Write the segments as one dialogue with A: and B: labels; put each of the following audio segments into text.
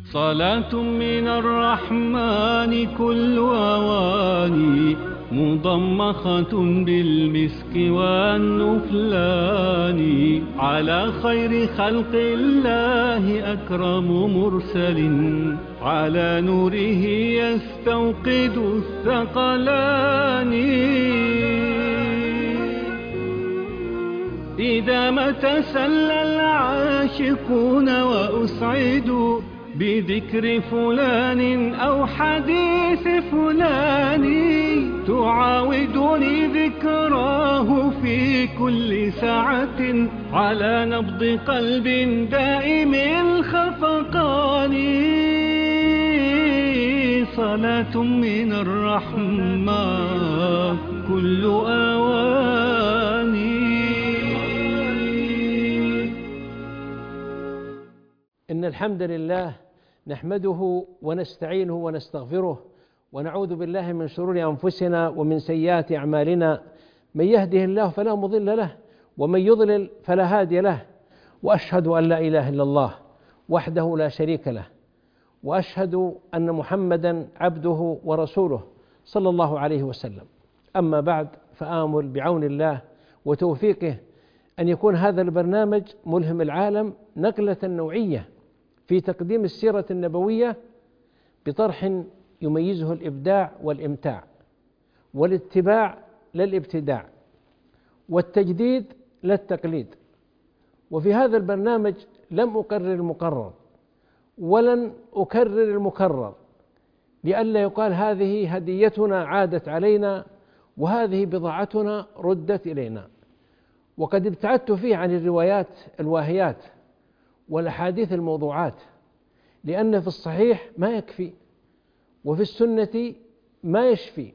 A: صلاة من الرحمن كل أواني مضمخة بالمسك والنفلان على خير خلق الله أكرم مرسل على نوره يستوقد الثقلان إذا ما تسلى العاشقون وأسعدوا بذكر فلان أو حديث فلان تعاودني ذكراه في كل ساعة على نبض قلب دائم الخفقان صلاة من الرحمن كل أواني.
B: إن الحمد لله نحمده ونستعينه ونستغفره ونعوذ بالله من شرور أنفسنا ومن سيئات أعمالنا، من يهده الله فلا مضل له ومن يضلل فلا هادي له، وأشهد أن لا إله إلا الله وحده لا شريك له، وأشهد أن محمدا عبده ورسوله صلى الله عليه وسلم. أما بعد، فآمل بعون الله وتوفيقه أن يكون هذا البرنامج ملهم العالم نقلة نوعية في تقديم السيرة النبوية بطرح يميزه الإبداع والإمتاع، والاتباع لا الابتداع، والتجديد لا التقليد. وفي هذا البرنامج لم أقرر المقرر ولن أكرر المكرر، لئلا يقال هذه هديتنا عادت علينا وهذه بضاعتنا ردت إلينا. وقد ابتعدت فيه عن الروايات الواهيات والأحاديث الموضوعات، لأن في الصحيح ما يكفي وفي السنة ما يشفي.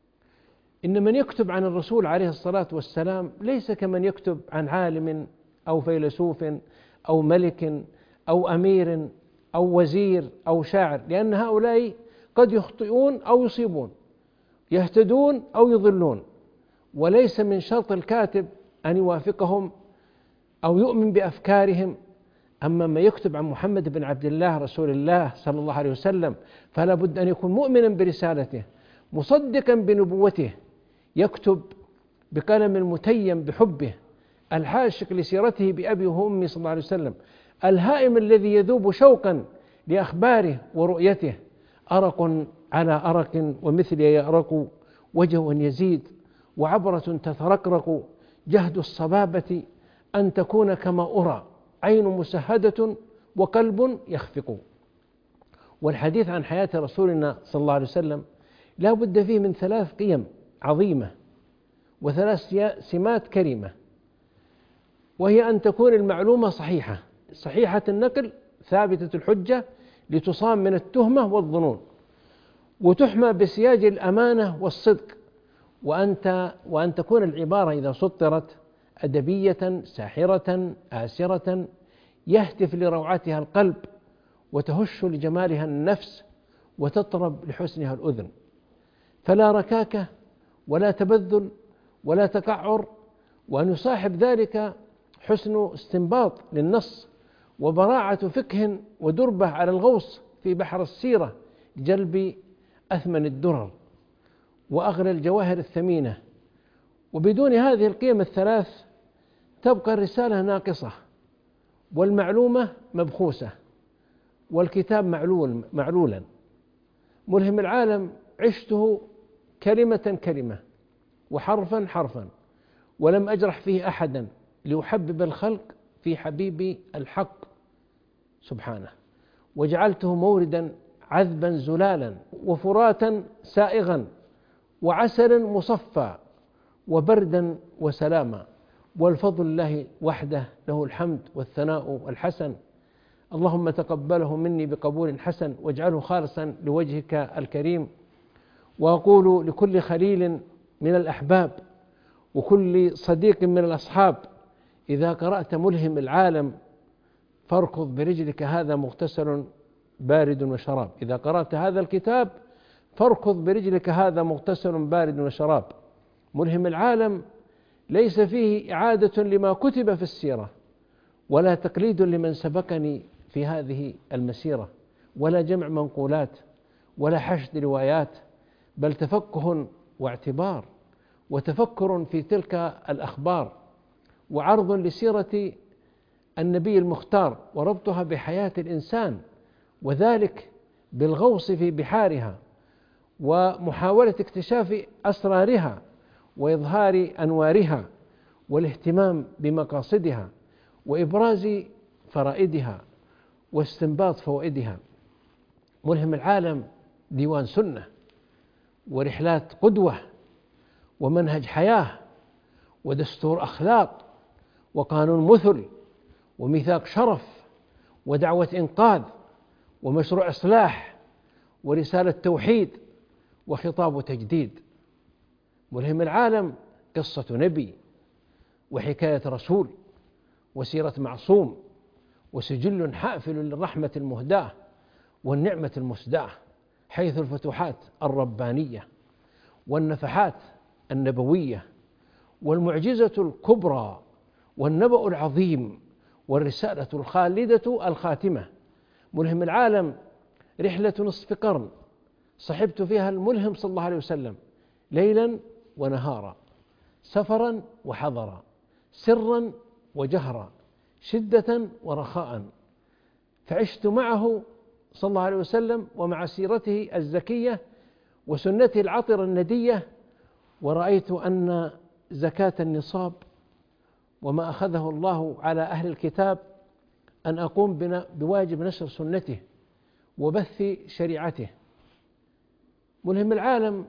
B: إن من يكتب عن الرسول عليه الصلاة والسلام ليس كمن يكتب عن عالم أو فيلسوف أو ملك أو أمير أو وزير أو شاعر، لأن هؤلاء قد يخطئون أو يصيبون، يهتدون أو يضلون، وليس من شرط الكاتب أن يوافقهم أو يؤمن بأفكارهم. أما ما يكتب عن محمد بن عبد الله رسول الله صلى الله عليه وسلم فلا بد أن يكون مؤمنا برسالته مصدقا بنبوته، يكتب بقلم متيم بحبه، الحاشق لسيرته بأبي وأمي صلى الله عليه وسلم، الهائم الذي يذوب شوقا لأخباره ورؤيته، أرق على أرق ومثلي يأرق وجه يزيد وعبرة تترقرق، جهد الصبابة أن تكون كما أرى، عين مسهدة وقلب يخفق. والحديث عن حياة رسولنا صلى الله عليه وسلم لا بد فيه من 3 قيم عظيمة و3 سمات كريمة، وهي أن تكون المعلومة صحيحة النقل ثابتة الحجة لتصام من التهمة والظنون، وتحمى بسياج الأمانة والصدق، وأن تكون العبارة إذا سطرت أدبية ساحرة آسرة يهتف لروعتها القلب وتهش لجمالها النفس وتطرب لحسنها الأذن، فلا ركاكة ولا تبذل ولا تقعر، وأن يصاحب ذلك حسن استنباط للنص وبراعة فقه ودربة على الغوص في بحر السيرة لجلب أثمن الدرر وأغلى الجواهر الثمينة. وبدون هذه القيم ال3 تبقى الرسالة ناقصة، والمعلومة مبخوسة، والكتاب معلولا. ملهم العالم عشته كلمة كلمة وحرفا حرفا، ولم أجرح فيه أحدا لأحبب الخلق في حبيبي الحق سبحانه، وجعلته موردا عذبا زلالا وفراتا سائغا وعسلا مصفى وبردا وسلاما، والفضل الله وحده له الحمد والثناء والحسن. اللهم تقبله مني بقبول حسن واجعله خالصا لوجهك الكريم. وأقول لكل خليل من الأحباب وكل صديق من الأصحاب: إذا قرأت ملهم العالم فاركض برجلك، هذا مغتسل بارد وشراب. إذا قرأت هذا الكتاب فاركض برجلك، هذا مغتسل بارد وشراب. ملهم العالم ليس فيه إعادة لما كتب في السيرة ولا تقليد لمن سبقني في هذه المسيرة، ولا جمع منقولات ولا حشد روايات، بل تفقه واعتبار وتفكر في تلك الأخبار، وعرض لسيرة النبي المختار وربطها بحياة الإنسان، وذلك بالغوص في بحارها ومحاولة اكتشاف أسرارها وإظهار أنوارها والاهتمام بمقاصدها وإبراز فرائدها واستنباط فوائدها. ملهم العالم ديوان سنة ورحلات قدوة ومنهج حياة ودستور أخلاق وقانون مثل وميثاق شرف ودعوة إنقاذ ومشروع إصلاح ورسالة توحيد وخطاب تجديد. ملهم العالم قصة نبي وحكاية رسول وسيرة معصوم وسجل حافل للرحمة المهداة والنعمة المسداة، حيث الفتوحات الربانية والنفحات النبوية والمعجزة الكبرى والنبأ العظيم والرسالة الخالدة الخاتمة. ملهم العالم رحلة نصف قرن صحبت فيها الملهم صلى الله عليه وسلم ليلا ونهارا، سفرا وحضرا، سرا وجهرا، شدة ورخاء، فعشت معه صلى الله عليه وسلم ومع سيرته الزكية وسنته العطرة الندية، ورأيت أن زكاة النصاب وما أخذه الله على أهل الكتاب أن أقوم بواجب نشر سنته وبث شريعته. ملهم العالم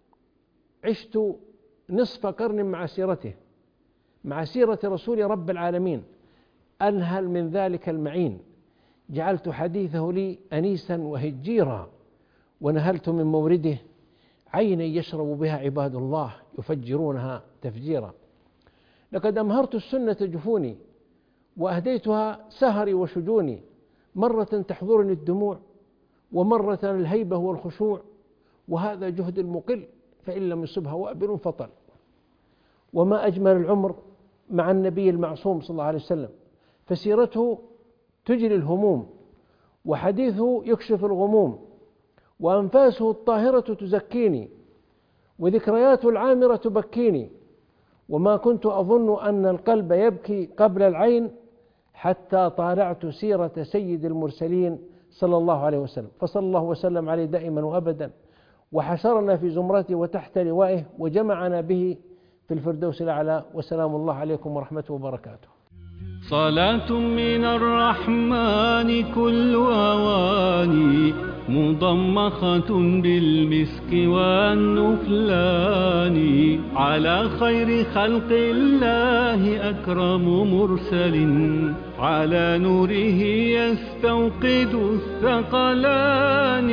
B: عشت نصف قرن مع سيرته، مع سيرة رسول رب العالمين، أنهل من ذلك المعين، جعلت حديثه لي أنيسا وهجيرا، ونهلت من مورده عينا يشرب بها عباد الله يفجرونها تفجيرا. لقد أمهرت السنة جفوني وأهديتها سهري وشجوني، مرة تحضرني الدموع ومرة الهيبة والخشوع، وهذا جهد المقل فإن لم يصبها وابل فطل. وما أجمل العمر مع النبي المعصوم صلى الله عليه وسلم، فسيرته تجلي الهموم وحديثه يكشف الغموم وأنفاسه الطاهرة تزكيني وذكرياته العامرة تبكيني، وما كنت أظن أن القلب يبكي قبل العين حتى طالعت سيرة سيد المرسلين صلى الله عليه وسلم، فصلى الله وسلم عليه دائما وأبدا، وحشرنا في زمرته وتحت لوائه وجمعنا به في الفردوس الأعلى. وسلام الله عليكم ورحمته وبركاته.
A: صلاة من الرحمن كل أواني مضمخة بالمسك والنفلان، على خير خلق الله أكرم مرسل، على نوره يستوقد الثقلان.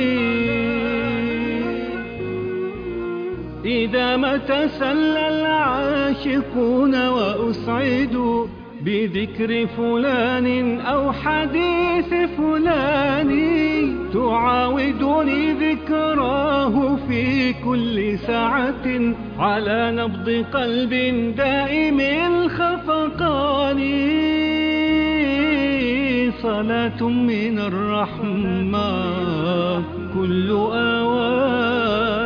A: إذا ما تسلى العاشقون وأسعدوا بذكر فلان أو حديث فلان، تعاودني ذكراه في كل ساعة على نبض قلب دائم الخفقان. صلاة من الرحمن كل أوان